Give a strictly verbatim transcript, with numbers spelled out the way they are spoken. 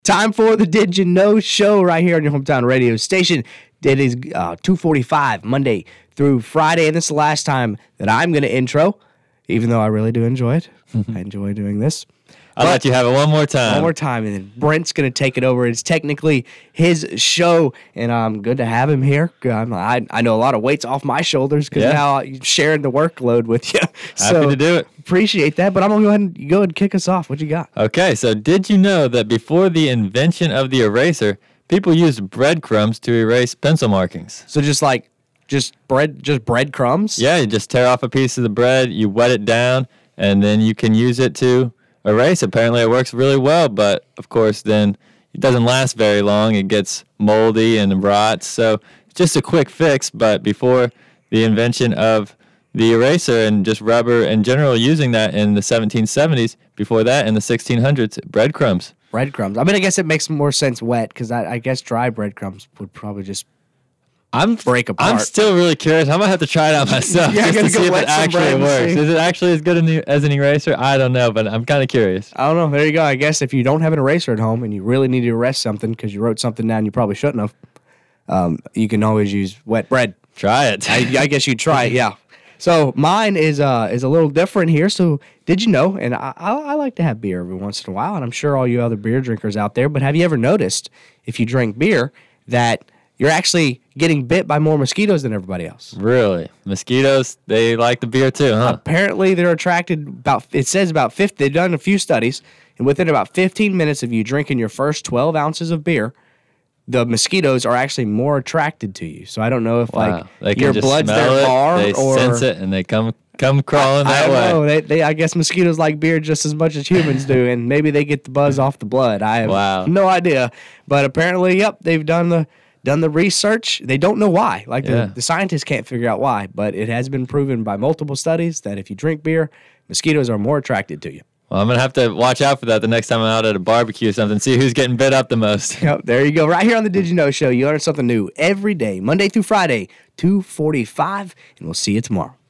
Time for the Did You Know show right here on your hometown radio station. It is uh, two forty-five Monday through Friday, and this is the last time that I'm going to intro, even though I really do enjoy it. I enjoy doing this. I'll but let you have it one more time. One more time, and then Brent's going to take it over. It's technically his show, and um, good to have him here. I'm, I, I know a lot of weight's off my shoulders because Yeah. now I'm sharing the workload with you. Happy so to do it. Appreciate that, but I'm going to go ahead and, go ahead and kick us off. What you got? Okay, so did you know that before the invention of the eraser, people used breadcrumbs to erase pencil markings? So just like, just bread, just breadcrumbs? Yeah, you just tear off a piece of the bread, you wet it down, and then you can use it to erase. Apparently it works really well, but of course then it doesn't last very long. It gets moldy and rots. So it's just a quick fix, but before the invention of the eraser and just rubber in general using that in the seventeen seventies, before that in the sixteen hundreds, breadcrumbs. Breadcrumbs. I mean, I guess it makes more sense wet because I, I guess dry breadcrumbs would probably just I'm break apart. I'm still really curious. I might have to try it out myself Yeah, just gotta to go see if wet it some actually bread and works. see. Is it actually as good an, e- as an eraser? I don't know, but I'm kind of curious. I don't know. There you go. I guess if you don't have an eraser at home and you really need to erase something because you wrote something down you probably shouldn't have, um, you can always use wet bread. Try it. I, I guess you try it, yeah. So mine is uh is a little different here. So did you know? And I, I I like to have beer every once in a while, and I'm sure all you other beer drinkers out there. But have you ever noticed if you drink beer that you're actually getting bit by more mosquitoes than everybody else? Really? Mosquitoes, they like the beer too, huh? Apparently, they're attracted about. It says about fifty. They've done a few studies, and within about fifteen minutes of you drinking your first twelve ounces of beer, the mosquitoes are actually more attracted to you. So I don't know if Wow. like They can your just blood's smell their it, bar they or sense it, and they come come crawling I that don't way. know. They, they, I guess mosquitoes like beer just as much as humans do, and maybe they get the buzz off the blood. I have Wow. no idea, but apparently, yep, they've done the done the research. They don't know why. Like Yeah. the, the scientists can't figure out why, but it has been proven by multiple studies that if you drink beer, mosquitoes are more attracted to you. Well, I'm going to have to watch out for that the next time I'm out at a barbecue or something, see who's getting bit up the most. Yep, there you go. Right here on the Did You Know Show, you learn something new every day, Monday through Friday, two forty-five, and we'll see you tomorrow.